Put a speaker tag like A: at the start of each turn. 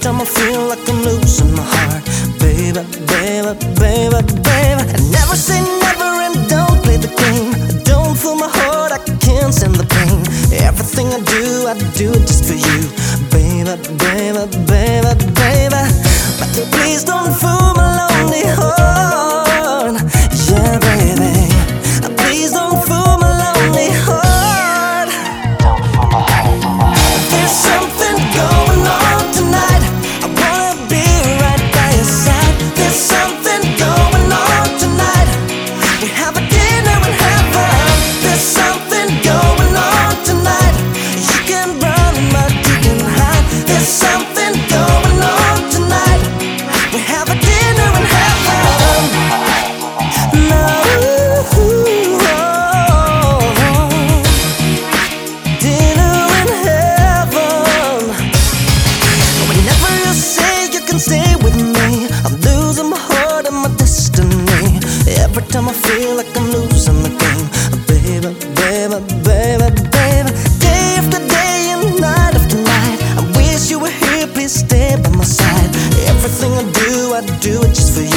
A: time I feel like I'm losing my heart. Baby, baby, baby, baby, I never say never and don't play the game. Don't fool my heart, I can't stand the pain. Everything I do it just for you. Baby, baby, baby, baby, but please don't fool my lonely heart. Yeah, baby, please don't fool my lonely heart. Don't fool my heart. There's something going on tonight. I wanna be right by your side. There's something going on tonight. We have a dinner in heaven. There's something going on tonight. You can run, but you can hide. There's something going on tonight. We have a dinner in heaven. No, dinner in heaven. Whenever you say you can stay with me, I'm losing my heart and my destiny. Every time I feel like I'm losing the game. Baby, baby, baby, baby, day after day and night after night, I wish you were here, please stay by my side. Everything I do it just for you.